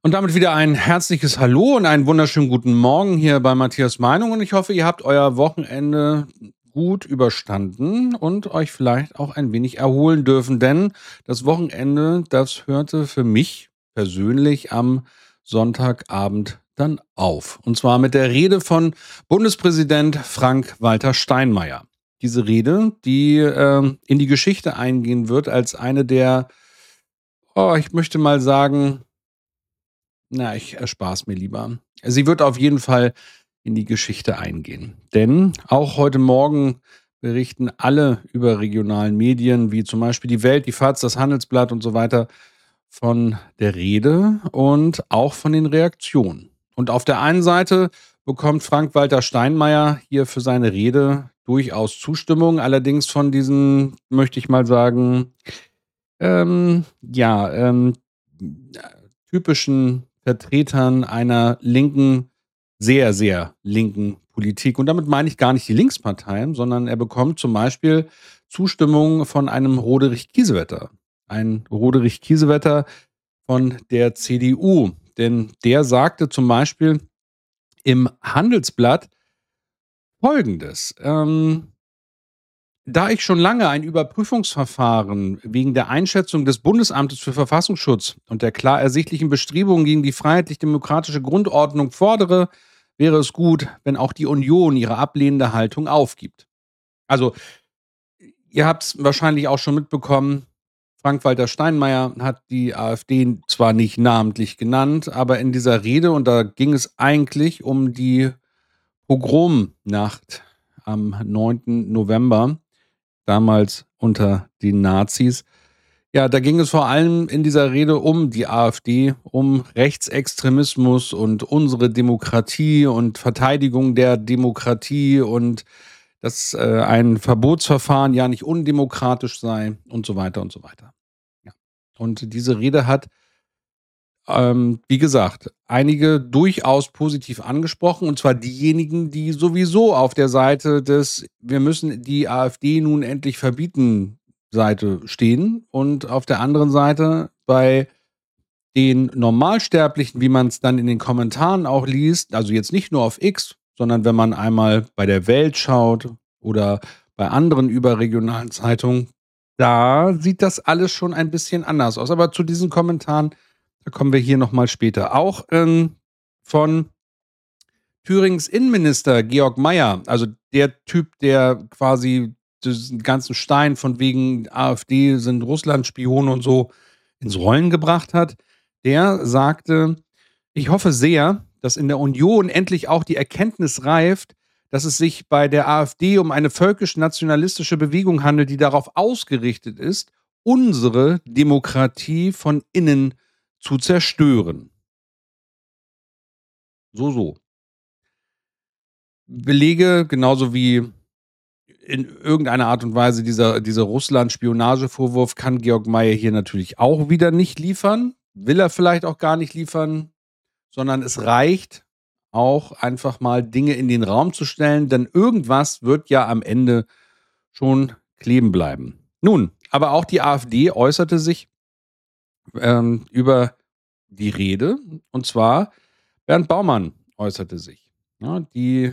Und damit wieder ein herzliches Hallo und einen wunderschönen guten Morgen hier bei Matthias Meinung. Und ich hoffe, ihr habt euer Wochenende gut überstanden und euch vielleicht auch ein wenig erholen dürfen. Denn das Wochenende, das hörte für mich persönlich am Sonntagabend dann auf. Und zwar mit der Rede von Bundespräsident Frank-Walter Steinmeier. Diese Rede, die in die Geschichte eingehen wird als eine der, ich möchte mal sagen, na, ich erspare es mir lieber. Sie wird auf jeden Fall in die Geschichte eingehen. Denn auch heute Morgen berichten alle überregionalen Medien, wie zum Beispiel die Welt, die FAZ, das Handelsblatt und so weiter, von der Rede und auch von den Reaktionen. Und auf der einen Seite bekommt Frank-Walter Steinmeier hier für seine Rede durchaus Zustimmung, allerdings von diesen, möchte ich mal sagen, ähm, ja, ähm, typischen Vertretern einer linken, sehr, sehr linken Politik. Und damit meine ich gar nicht die Linksparteien, sondern er bekommt zum Beispiel Zustimmung von einem Roderich Kiesewetter. Ein Roderich Kiesewetter von der CDU. Denn der sagte zum Beispiel im Handelsblatt Folgendes. Da ich schon lange ein Überprüfungsverfahren wegen der Einschätzung des Bundesamtes für Verfassungsschutz und der klar ersichtlichen Bestrebungen gegen die freiheitlich-demokratische Grundordnung fordere, wäre es gut, wenn auch die Union ihre ablehnende Haltung aufgibt. Also, ihr habt es wahrscheinlich auch schon mitbekommen, Frank-Walter Steinmeier hat die AfD zwar nicht namentlich genannt, aber in dieser Rede, und da ging es eigentlich um die Pogromnacht am 9. November, damals unter den Nazis. Ja, da ging es vor allem in dieser Rede um die AfD, um Rechtsextremismus und unsere Demokratie und Verteidigung der Demokratie und dass ein Verbotsverfahren ja nicht undemokratisch sei und so weiter und so weiter. Ja. Und diese Rede hat, wie gesagt, einige durchaus positiv angesprochen, und zwar diejenigen, die sowieso auf der Seite des „Wir müssen die AfD nun endlich verbieten" Seite stehen, und auf der anderen Seite bei den Normalsterblichen, wie man es dann in den Kommentaren auch liest, also jetzt nicht nur auf X, sondern wenn man einmal bei der Welt schaut oder bei anderen überregionalen Zeitungen, da sieht das alles schon ein bisschen anders aus. Aber zu diesen Kommentaren, da kommen wir hier noch mal später. Auch, von Thürings Innenminister Georg Mayer, also der Typ, der quasi diesen ganzen Stein von wegen AfD sind Russlandspione und so ins Rollen gebracht hat, der sagte: „Ich hoffe sehr, dass in der Union endlich auch die Erkenntnis reift, dass es sich bei der AfD um eine völkisch-nationalistische Bewegung handelt, die darauf ausgerichtet ist, unsere Demokratie von innen zu zerstören." So, so. Belege, genauso wie in irgendeiner Art und Weise dieser Russland-Spionagevorwurf, kann Georg Mayer hier natürlich auch wieder nicht liefern. Will er vielleicht auch gar nicht liefern, sondern es reicht auch einfach mal Dinge in den Raum zu stellen, denn irgendwas wird ja am Ende schon kleben bleiben. Nun, aber auch die AfD äußerte sich über die Rede, und zwar Bernd Baumann äußerte sich. Ja, die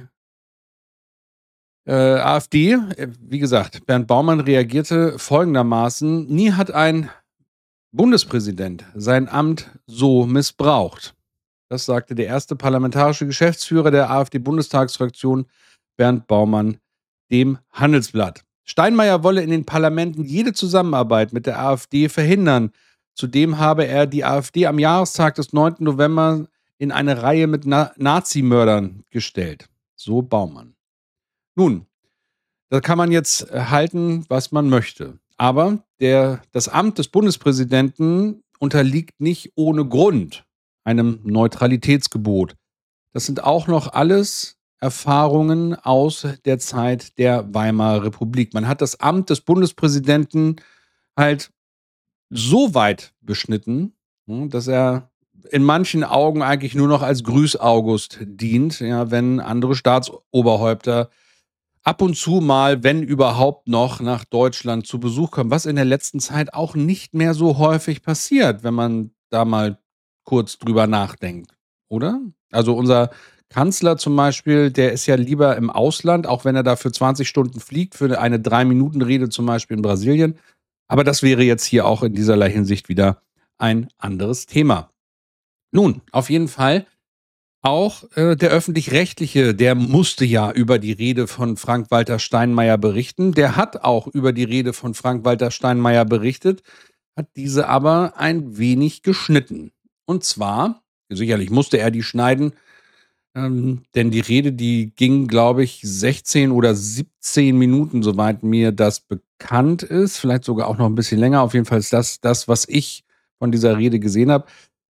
AfD, wie gesagt, Bernd Baumann reagierte folgendermaßen: Nie hat ein Bundespräsident sein Amt so missbraucht. Das sagte der erste parlamentarische Geschäftsführer der AfD-Bundestagsfraktion, Bernd Baumann, dem Handelsblatt. Steinmeier wolle in den Parlamenten jede Zusammenarbeit mit der AfD verhindern. Zudem habe er die AfD am Jahrestag des 9. November in eine Reihe mit Nazimördern gestellt. So Baumann. Nun, da kann man jetzt halten, was man möchte. Aber das Amt des Bundespräsidenten unterliegt nicht ohne Grund einem Neutralitätsgebot. Das sind auch noch alles Erfahrungen aus der Zeit der Weimarer Republik. Man hat das Amt des Bundespräsidenten halt so weit beschnitten, dass er in manchen Augen eigentlich nur noch als Grüß-August dient, ja, wenn andere Staatsoberhäupter ab und zu mal, wenn überhaupt noch, nach Deutschland zu Besuch kommen, was in der letzten Zeit auch nicht mehr so häufig passiert, wenn man da mal kurz drüber nachdenkt, oder? Also unser Kanzler zum Beispiel, der ist ja lieber im Ausland, auch wenn er dafür 20 Stunden fliegt, für eine 3-Minuten-Rede zum Beispiel in Brasilien. Aber das wäre jetzt hier auch in dieserlei Hinsicht wieder ein anderes Thema. Nun, auf jeden Fall auch der öffentlich-rechtliche, der musste ja über die Rede von Frank-Walter Steinmeier berichten. Der hat auch über die Rede von Frank-Walter Steinmeier berichtet, hat diese aber ein wenig geschnitten. Und zwar, sicherlich musste er die schneiden, denn die Rede, die ging, glaube ich, 16 oder 17 Minuten, soweit mir das bekannt ist. Vielleicht sogar auch noch ein bisschen länger. Auf jeden Fall ist das, was ich von dieser Rede gesehen habe.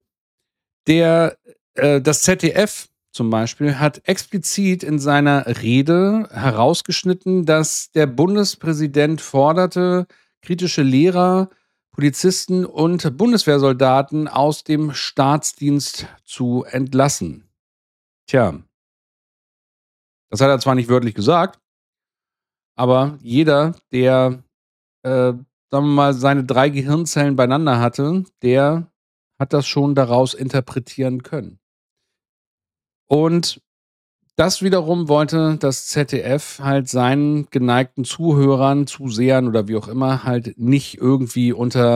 Das ZDF zum Beispiel hat explizit in seiner Rede herausgeschnitten, dass der Bundespräsident forderte, kritische Lehrer, Polizisten und Bundeswehrsoldaten aus dem Staatsdienst zu entlassen. Tja, das hat er zwar nicht wörtlich gesagt, aber jeder, der, sagen wir mal, seine 3 Gehirnzellen beieinander hatte, der hat das schon daraus interpretieren können. Und das wiederum wollte das ZDF halt seinen geneigten Zuhörern, Zusehern oder wie auch immer halt nicht irgendwie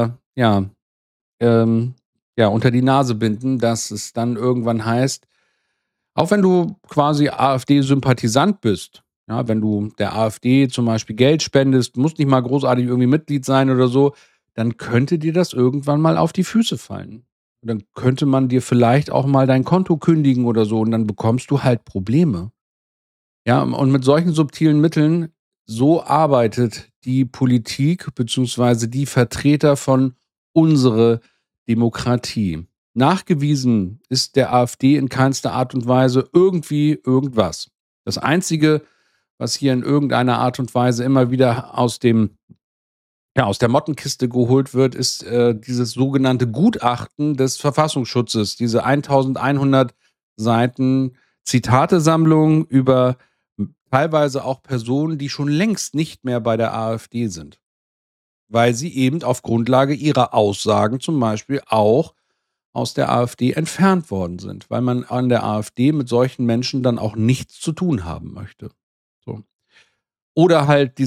ähm, unter die Nase binden, dass es dann irgendwann heißt, auch wenn du quasi AfD-Sympathisant bist, ja, wenn du der AfD zum Beispiel Geld spendest, musst nicht mal großartig irgendwie Mitglied sein oder so, dann könnte dir das irgendwann mal auf die Füße fallen. Und dann könnte man dir vielleicht auch mal dein Konto kündigen oder so und dann bekommst du halt Probleme. Ja, und mit solchen subtilen Mitteln, so arbeitet die Politik beziehungsweise die Vertreter von unsere Demokratie. Nachgewiesen ist der AfD in keinster Art und Weise irgendwie irgendwas. Das Einzige, was hier in irgendeiner Art und Weise immer wieder aus der Mottenkiste geholt wird, ist dieses sogenannte Gutachten des Verfassungsschutzes, diese 1100 Seiten Zitatesammlung über teilweise auch Personen, die schon längst nicht mehr bei der AfD sind, weil sie eben auf Grundlage ihrer Aussagen zum Beispiel auch aus der AfD entfernt worden sind, weil man an der AfD mit solchen Menschen dann auch nichts zu tun haben möchte. So. Oder halt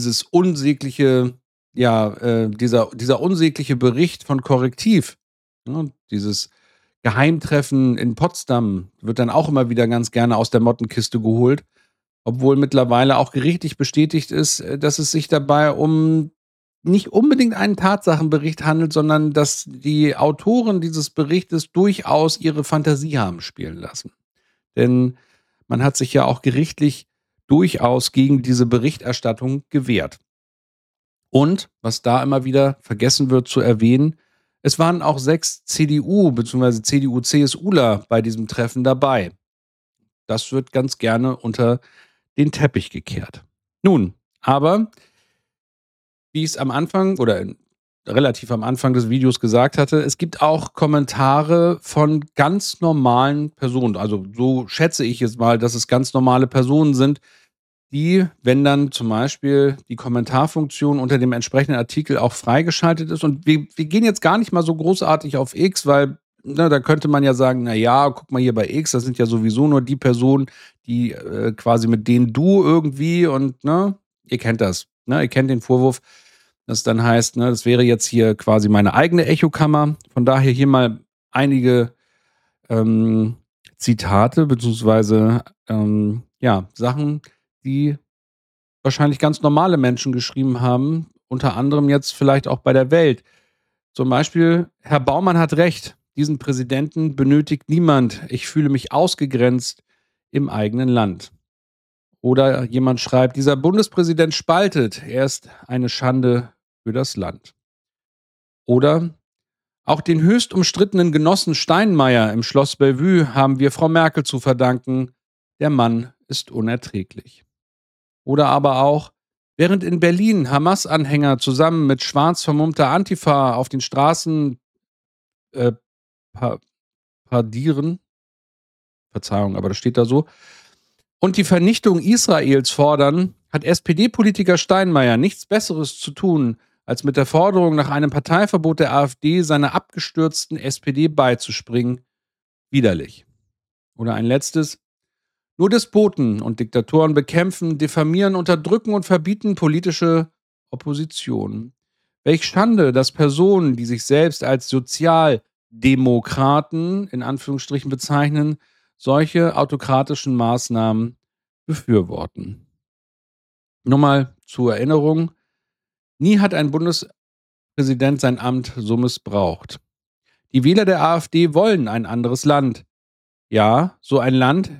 dieser unsägliche Bericht von Korrektiv, ne? Dieses Geheimtreffen in Potsdam wird dann auch immer wieder ganz gerne aus der Mottenkiste geholt, obwohl mittlerweile auch gerichtlich bestätigt ist, dass es sich dabei um nicht unbedingt einen Tatsachenbericht handelt, sondern dass die Autoren dieses Berichtes durchaus ihre Fantasie haben spielen lassen. Denn man hat sich ja auch gerichtlich durchaus gegen diese Berichterstattung gewehrt. Und, was da immer wieder vergessen wird zu erwähnen, es waren auch 6 CDU bzw. CDU-CSUler bei diesem Treffen dabei. Das wird ganz gerne unter den Teppich gekehrt. Nun, aber wie ich es am Anfang oder relativ am Anfang des Videos gesagt hatte, es gibt auch Kommentare von ganz normalen Personen. Also so schätze ich jetzt mal, dass es ganz normale Personen sind, die, wenn dann zum Beispiel die Kommentarfunktion unter dem entsprechenden Artikel auch freigeschaltet ist. Und wir gehen jetzt gar nicht mal so großartig auf X, weil da könnte man ja sagen, na ja, guck mal hier bei X, das sind ja sowieso nur die Personen, die quasi mit denen du irgendwie und ihr kennt das, ihr kennt den Vorwurf, das dann heißt, das wäre jetzt hier quasi meine eigene Echokammer. Von daher hier mal einige ähm, Zitate beziehungsweise Sachen, die wahrscheinlich ganz normale Menschen geschrieben haben, unter anderem jetzt vielleicht auch bei der Welt. Zum Beispiel, Herr Baumann hat recht, diesen Präsidenten benötigt niemand. Ich fühle mich ausgegrenzt im eigenen Land. Oder jemand schreibt, dieser Bundespräsident spaltet, er ist eine Schande für das Land. Oder auch den höchst umstrittenen Genossen Steinmeier im Schloss Bellevue haben wir Frau Merkel zu verdanken. Der Mann ist unerträglich. Oder aber auch, während in Berlin Hamas-Anhänger zusammen mit schwarz vermummter Antifa auf den Straßen äh, paradieren, Verzeihung, aber das steht da so, und die Vernichtung Israels fordern, hat SPD-Politiker Steinmeier nichts Besseres zu tun, als mit der Forderung nach einem Parteiverbot der AfD seiner abgestürzten SPD beizuspringen. Widerlich. Oder ein letztes: Nur Despoten und Diktatoren bekämpfen, diffamieren, unterdrücken und verbieten politische Opposition. Welch Schande, dass Personen, die sich selbst als Sozialdemokraten in Anführungsstrichen bezeichnen, solche autokratischen Maßnahmen befürworten. Nur mal zur Erinnerung: Nie hat ein Bundespräsident sein Amt so missbraucht. Die Wähler der AfD wollen ein anderes Land. Ja, so ein Land,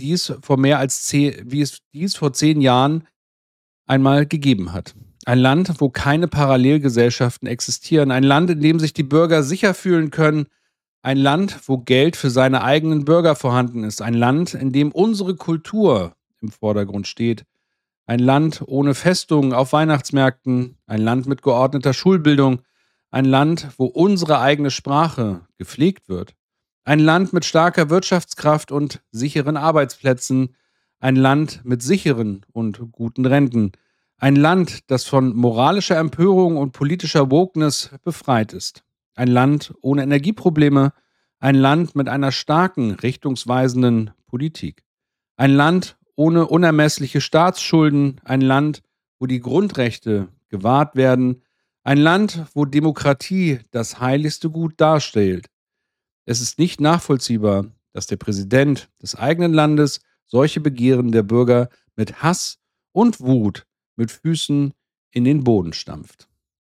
wie es dies vor 10 Jahren einmal gegeben hat. Ein Land, wo keine Parallelgesellschaften existieren. Ein Land, in dem sich die Bürger sicher fühlen können. Ein Land, wo Geld für seine eigenen Bürger vorhanden ist. Ein Land, in dem unsere Kultur im Vordergrund steht. Ein Land ohne Festungen auf Weihnachtsmärkten. Ein Land mit geordneter Schulbildung. Ein Land, wo unsere eigene Sprache gepflegt wird. Ein Land mit starker Wirtschaftskraft und sicheren Arbeitsplätzen. Ein Land mit sicheren und guten Renten. Ein Land, das von moralischer Empörung und politischer Wokeness befreit ist. Ein Land ohne Energieprobleme. Ein Land mit einer starken, richtungsweisenden Politik. Ein Land ohne unermessliche Staatsschulden. Ein Land, wo die Grundrechte gewahrt werden. Ein Land, wo Demokratie das heiligste Gut darstellt. Es ist nicht nachvollziehbar, dass der Präsident des eigenen Landes solche Begehren der Bürger mit Hass und Wut mit Füßen in den Boden stampft.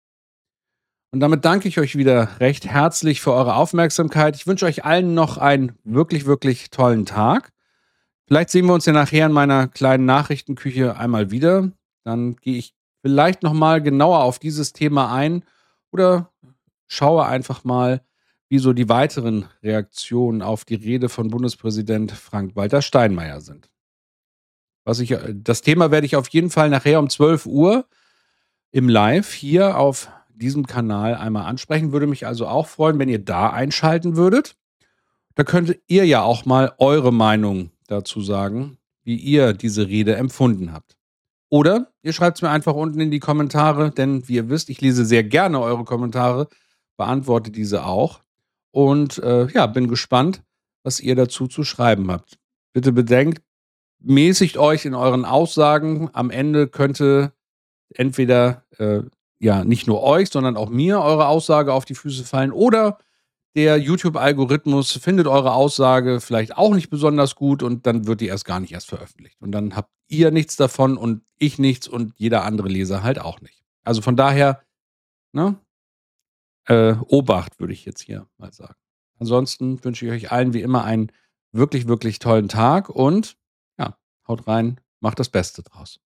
Und damit danke ich euch wieder recht herzlich für eure Aufmerksamkeit. Ich wünsche euch allen noch einen wirklich, wirklich tollen Tag. Vielleicht sehen wir uns ja nachher in meiner kleinen Nachrichtenküche einmal wieder. Dann gehe ich vielleicht nochmal genauer auf dieses Thema ein oder schaue einfach mal, wie so die weiteren Reaktionen auf die Rede von Bundespräsident Frank-Walter Steinmeier sind. Das Thema werde ich auf jeden Fall nachher um 12 Uhr im Live hier auf diesem Kanal einmal ansprechen. Würde mich also auch freuen, wenn ihr da einschalten würdet. Da könntet ihr ja auch mal eure Meinung dazu sagen, wie ihr diese Rede empfunden habt. Oder ihr schreibt es mir einfach unten in die Kommentare, denn wie ihr wisst, ich lese sehr gerne eure Kommentare, beantworte diese auch und ja, bin gespannt, was ihr dazu zu schreiben habt. Bitte bedenkt, mäßigt euch in euren Aussagen. Am Ende könnte entweder ja nicht nur euch, sondern auch mir eure Aussage auf die Füße fallen oder der YouTube-Algorithmus findet eure Aussage vielleicht auch nicht besonders gut und dann wird die erst veröffentlicht. Und dann habt ihr nichts davon und ich nichts und jeder andere Leser halt auch nicht. Also von daher, ne, Obacht, würde ich jetzt hier mal sagen. Ansonsten wünsche ich euch allen wie immer einen wirklich, wirklich tollen Tag und ja, haut rein, macht das Beste draus.